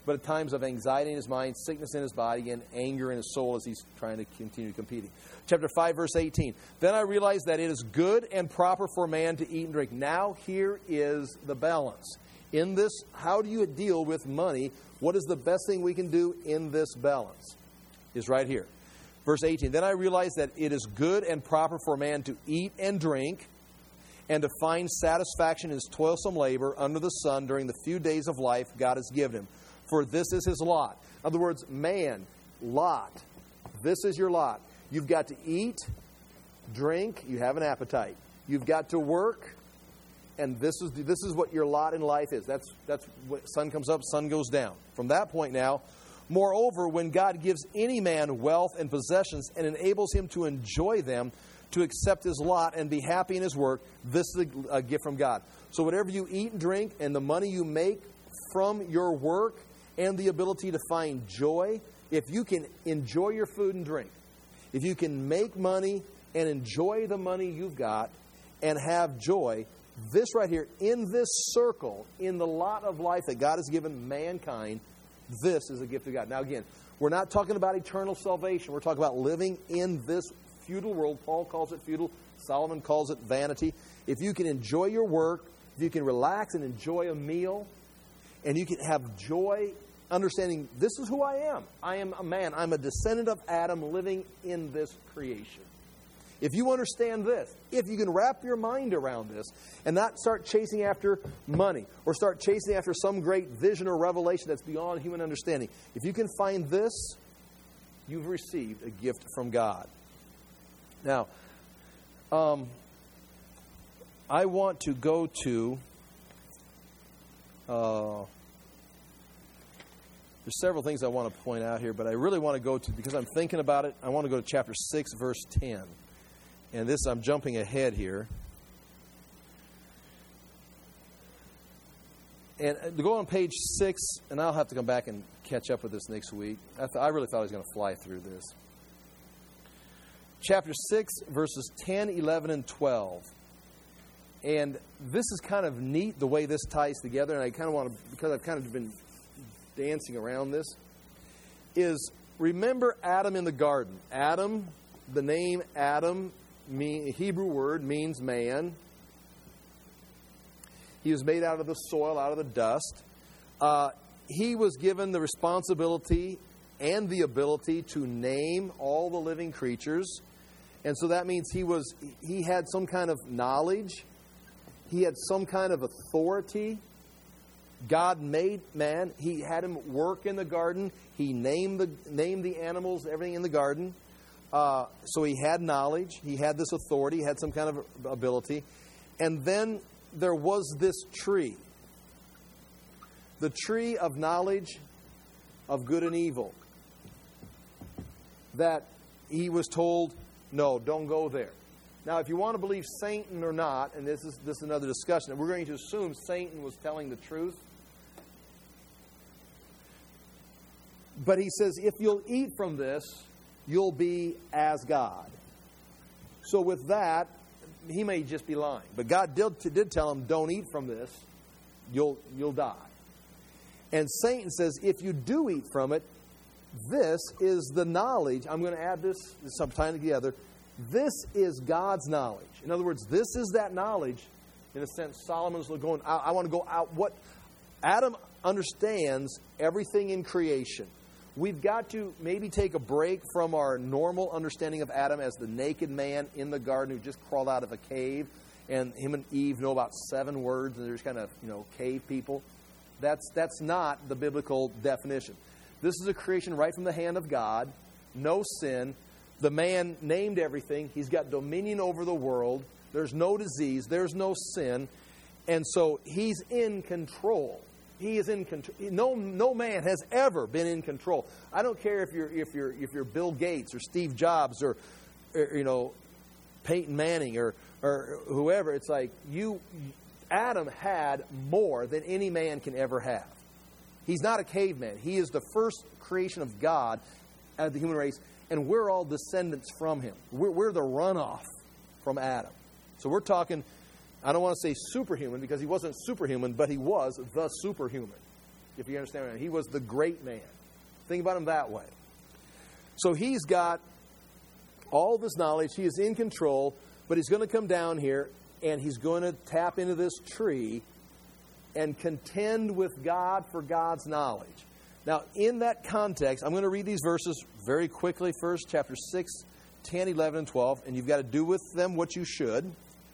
but at times of anxiety in his mind, sickness in his body, and anger in his soul as he's trying to continue competing. Chapter five, verse eighteen. Then I realized that it is good and proper for a man to eat and drink. Now here is the balance. In this, how do you deal with money? What is the best thing we can do in this balance? Is right here. Verse eighteen. Then I realized that it is good and proper for a man to eat and drink, and to find satisfaction in his toilsome labor under the sun during the few days of life God has given him. For this is his lot. In other words, man, lot. This is your lot. You've got to eat, drink, you have an appetite. You've got to work, and this is this is what your lot in life is. That's that's what sun comes up, sun goes down. From that point now, moreover, when God gives any man wealth and possessions and enables him to enjoy them, to accept his lot and be happy in his work, this is a, a gift from God. So whatever you eat and drink and the money you make from your work and the ability to find joy, if you can enjoy your food and drink, if you can make money and enjoy the money you've got and have joy, this right here, in this circle, in the lot of life that God has given mankind, this is a gift of God. Now again, we're not talking about eternal salvation. We're talking about living in this futile world. Paul calls it futile. Solomon calls it vanity. If you can enjoy your work, if you can relax and enjoy a meal, and you can have joy, understanding this is who I am. I am a man. I'm a descendant of Adam living in this creation. If you understand this, if you can wrap your mind around this and not start chasing after money or start chasing after some great vision or revelation that's beyond human understanding, if you can find this, you've received a gift from God. Now, um, I want to go to, uh, there's several things I want to point out here, but I really want to go to, because I'm thinking about it, I want to go to chapter six, verse ten. And this, I'm jumping ahead here. And to go on page six, and I'll have to come back and catch up with this next week. I, th- I really thought I was going to fly through this. Chapter six, verses ten, eleven, and twelve. And this is kind of neat, the way this ties together, and I kind of want to, because I've kind of been dancing around this, is remember Adam in the garden. Adam, the name Adam, mean, Hebrew word, means man. He was made out of the soil, out of the dust. Uh, he was given the responsibility and the ability to name all the living creatures. And so that means he was he had some kind of knowledge. He had some kind of authority. God made man. He had him work in the garden. He named the named the animals, everything in the garden. Uh, so he had knowledge. He had this authority. He had some kind of ability. And then there was this tree. The tree of knowledge of good and evil. That he was told, no, don't go there. Now, if you want to believe Satan or not, and this is this is another discussion, and we're going to assume Satan was telling the truth. But he says, if you'll eat from this, you'll be as God. So with that, he may just be lying. But God did, did tell him, don't eat from this, you'll you'll die. And Satan says, if you do eat from it, this is the knowledge. I'm going to add this sometime together. This is God's knowledge. In other words, this is that knowledge. In a sense, Solomon's going, I, I want to go out. What Adam understands everything in creation. We've got to maybe take a break from our normal understanding of Adam as the naked man in the garden who just crawled out of a cave. And him and Eve know about seven words, and they're just kind of, you know, cave people. That's that's not the biblical definition. This is a creation right from the hand of God. No sin. The man named everything. He's got dominion over the world. There's no disease. There's no sin. And so he's in control. He is in control. No, no man has ever been in control. I don't care if you're if you're if you're Bill Gates or Steve Jobs or, or you know, Peyton Manning or or whoever. It's like you, Adam had more than any man can ever have. He's not a caveman. He is the first creation of God out of the human race, and we're all descendants from him. We're, we're the runoff from Adam. So we're talking, I don't want to say superhuman because he wasn't superhuman, but he was the superhuman. if you understand. He was the great man. Think about him that way. So he's got all this knowledge. He is in control, but he's going to come down here and he's going to tap into this tree and contend with God for God's knowledge. Now, in that context, I'm going to read these verses very quickly first, chapter six, ten, eleven, and twelve, and you've got to do with them what you should.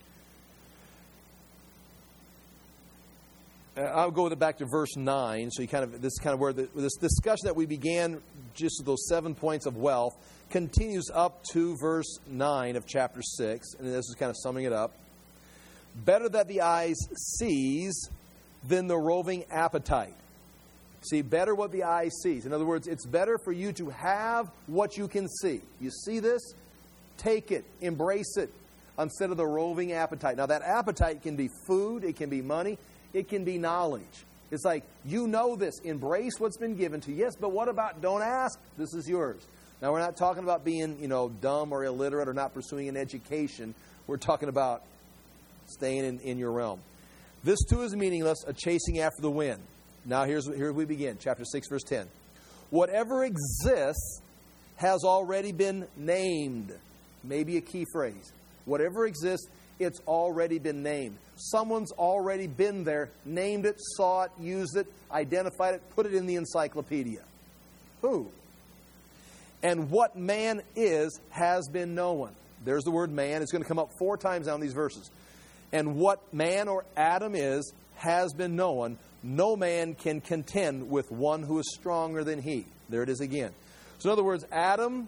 I'll go with it back to verse nine. So you kind of this is kind of where the, this discussion that we began, just with those seven points of wealth, continues up to verse nine of chapter six, and this is kind of summing it up. Better that the eyes sees than the roving appetite. See, better what the eye sees. In other words, it's better for you to have what you can see. You see this? Take it. Embrace it. Instead of the roving appetite. Now, that appetite can be food. It can be money. It can be knowledge. It's like, you know this. Embrace what's been given to you. Yes, but what about don't ask? This is yours. Now, we're not talking about being, you know, dumb or illiterate or not pursuing an education. We're talking about staying in, in your realm. This too is meaningless, a chasing after the wind. Now, here's here we begin. Chapter six, verse ten. Whatever exists has already been named. Maybe a key phrase. Whatever exists, it's already been named. Someone's already been there, named it, saw it, used it, identified it, put it in the encyclopedia. Who? And what man is has been known. There's the word man. It's going to come up four times now in these verses. And what man or Adam is has been known. No man can contend with one who is stronger than he. There it is again. So in other words, Adam,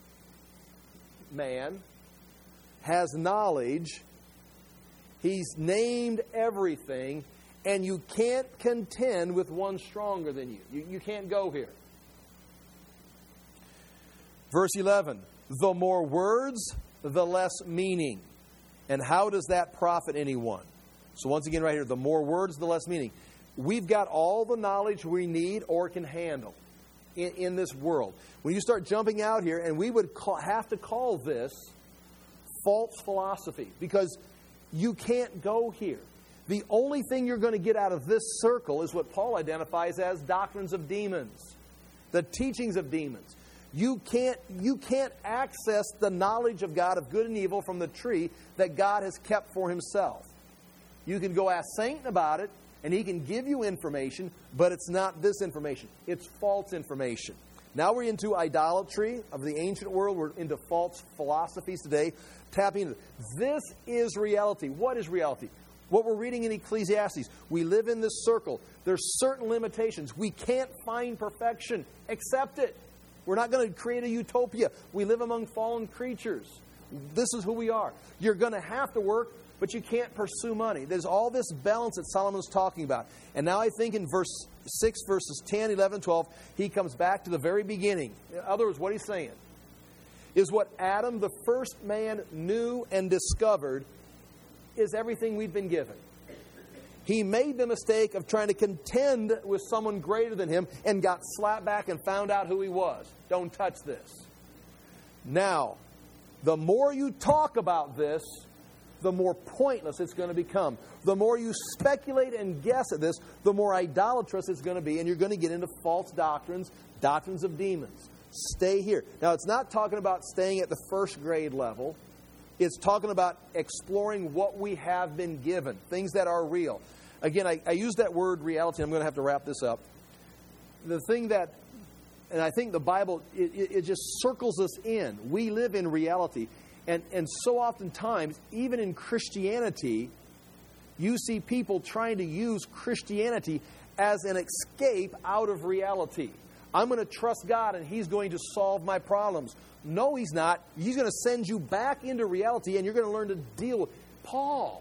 man, has knowledge. He's named everything. And you can't contend with one stronger than you. You, you can't go here. Verse eleven. The more words, the less meaning. And how does that profit anyone? So once again right here, the more words, the less meaning. We've got all the knowledge we need or can handle in, in this world. When you start jumping out here, and we would call, have to call this false philosophy, because you can't go here. The only thing you're going to get out of this circle is what Paul identifies as doctrines of demons, the teachings of demons. You can't, you can't access the knowledge of God of good and evil from the tree that God has kept for himself. You can go ask Satan about it, and he can give you information, but it's not this information. It's false information. Now we're into idolatry of the ancient world. We're into false philosophies today. Tapping into this is reality. What is reality? What we're reading in Ecclesiastes. We live in this circle. There's certain limitations. We can't find perfection. Accept it. We're not going to create a utopia. We live among fallen creatures. This is who we are. You're going to have to work, but you can't pursue money. There's all this balance that Solomon's talking about. And now I think in verse six, verses ten, eleven, twelve, he comes back to the very beginning. In other words, what he's saying is what Adam, the first man, knew and discovered is everything we've been given. He made the mistake of trying to contend with someone greater than him and got slapped back and found out who he was. Don't touch this. Now, the more you talk about this, the more pointless it's going to become. The more you speculate and guess at this, the more idolatrous it's going to be, and you're going to get into false doctrines, doctrines of demons. Stay here. Now, it's not talking about staying at the first grade level. It's talking about exploring what we have been given, things that are real. Again, I, I use that word reality. I'm going to have to wrap this up. The thing that, and I think the Bible, it, it, it just circles us in. We live in reality. And, and so oftentimes, even in Christianity, you see people trying to use Christianity as an escape out of reality. I'm going to trust God and He's going to solve my problems. No, He's not. He's going to send you back into reality and you're going to learn to deal with Paul.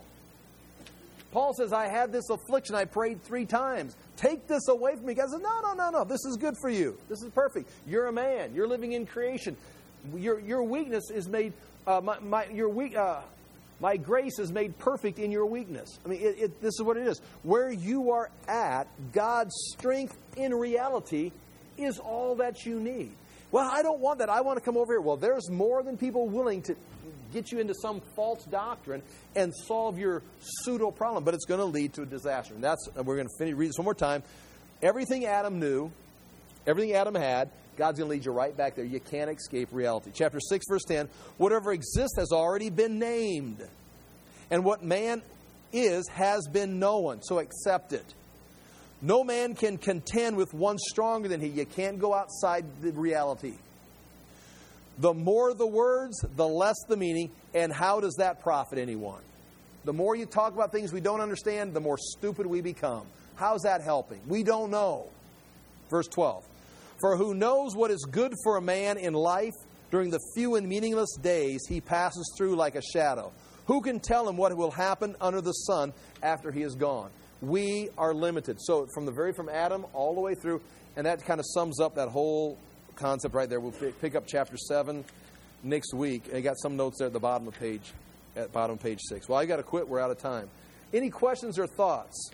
Paul says, I had this affliction. I prayed three times. Take this away from me. God says, no, no, no, no. This is good for you. This is perfect. You're a man. You're living in creation. Your, your weakness is made... Uh, my, my, your weak, uh, my grace is made perfect in your weakness. I mean, it, it, this is what it is. Where you are at, God's strength in reality is all that you need. Well, I don't want that. I want to come over here. Well, there's more than people willing to get you into some false doctrine and solve your pseudo problem, but it's going to lead to a disaster. And that's, and we're going to finish, read this one more time. Everything Adam knew, everything Adam had, God's going to lead you right back there. You can't escape reality. Chapter six, verse ten, whatever exists has already been named. And what man is has been known. So accept it. No man can contend with one stronger than he. You can't go outside the reality. The more the words, the less the meaning. And how does that profit anyone? The more you talk about things we don't understand, the more stupid we become. How's that helping? We don't know. Verse twelve. For who knows what is good for a man in life during the few and meaningless days he passes through like a shadow? Who can tell him what will happen under the sun after he is gone? We are limited. So from the very from Adam all the way through, and that kind of sums up that whole concept right there. We'll pick up chapter seven next week. I got some notes there at the bottom of page, at bottom of page six. Well, I got to quit. We're out of time. Any questions or thoughts?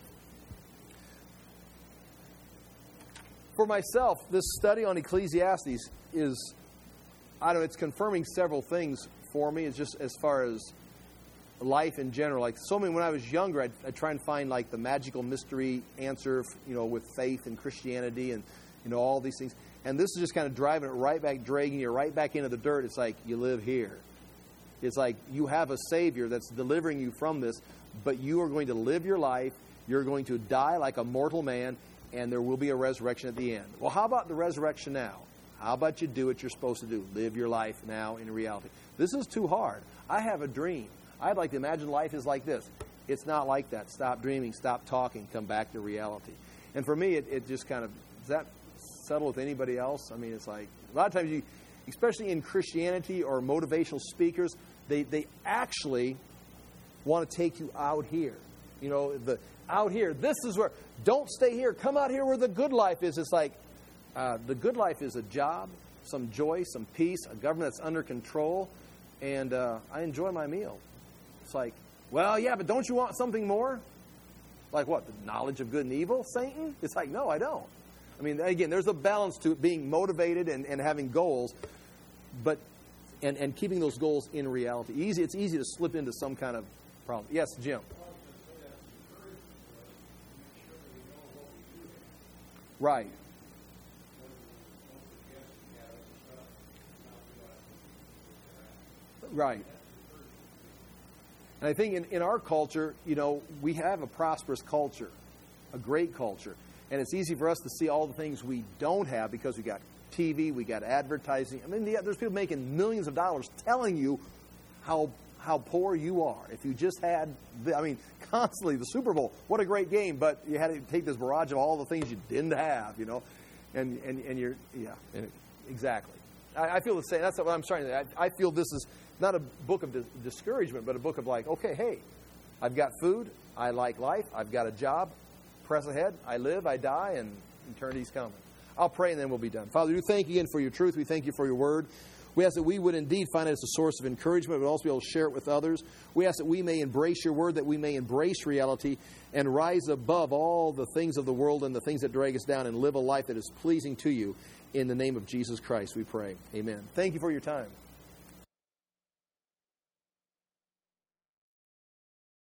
For myself, this study on Ecclesiastes is, I don't know, it's confirming several things for me. It's just as far as life in general. Like so many, when I was younger, I'd, I'd try and find like the magical mystery answer, you know, with faith and Christianity and, you know, all these things. And this is just kind of driving it right back, dragging you right back into the dirt. It's like you live here. It's like you have a Savior that's delivering you from this, but you are going to live your life. You're going to die like a mortal man, and there will be a resurrection at the end. Well, how about the resurrection now? How about you do what you're supposed to do? Live your life now in reality. This is too hard. I have a dream. I'd like to imagine life is like this. It's not like that. Stop dreaming. Stop talking. Come back to reality. And for me, it, it just kind of, does that settle with anybody else? I mean, it's like, a lot of times, you, especially in Christianity or motivational speakers, they, they actually want to take you out here. You know, the out here, this is where, don't stay here. Come out here where the good life is. It's like, uh, the good life is a job, some joy, some peace, a government that's under control, and uh, I enjoy my meal. It's like, well, yeah, but don't you want something more? Like what? The knowledge of good and evil, Satan? It's like, no, I don't. I mean, again, there's a balance to it, being motivated and, and having goals, but and, and keeping those goals in reality. Easy, it's easy to slip into some kind of problem. Yes, Jim. Right. Right. And I think in, in our culture, you know, we have a prosperous culture, a great culture. And it's easy for us to see all the things we don't have because we got T V, we got advertising. I mean, there's people making millions of dollars telling you how how poor you are. If you just had, the, I mean, constantly the Super Bowl, what a great game, but you had to take this barrage of all the things you didn't have, you know. And and, and you're, yeah, and exactly. I, I feel the same. That's what I'm trying to say. I, I feel this is not a book of dis- discouragement, but a book of like, okay, hey, I've got food, I like life, I've got a job, press ahead, I live, I die, and eternity's coming. I'll pray and then we'll be done. Father, we thank you again for your truth. We thank you for your word. We ask that we would indeed find it as a source of encouragement, but also be able to share it with others. We ask that we may embrace your word, that we may embrace reality and rise above all the things of the world and the things that drag us down and live a life that is pleasing to you. In the name of Jesus Christ, we pray. Amen. Thank you for your time.